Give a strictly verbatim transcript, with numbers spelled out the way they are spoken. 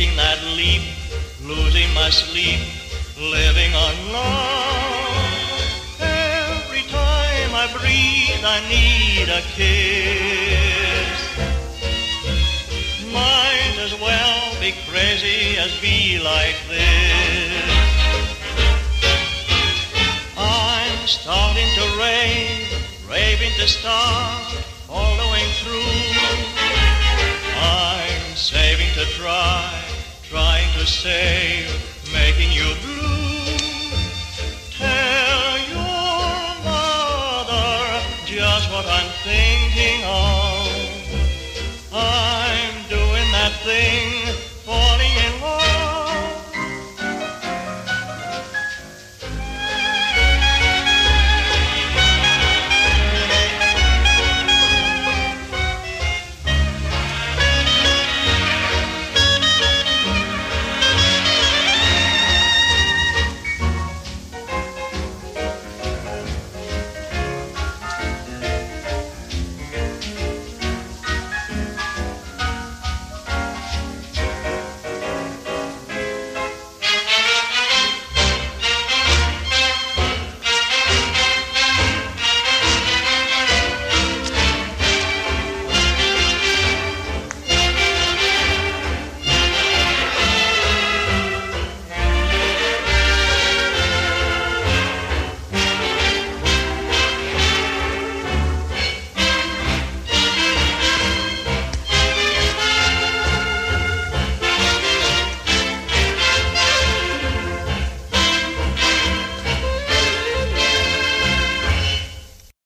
taking that leap, losing my sleep, living on love. Every time I breathe, I need a kiss. Might as well be crazy as be like this. I'm starting to rave, raving to start, following through. I'm saving to try, trying to save, making you blue. Tell your mother just what I'm thinking of. I'm doing that thing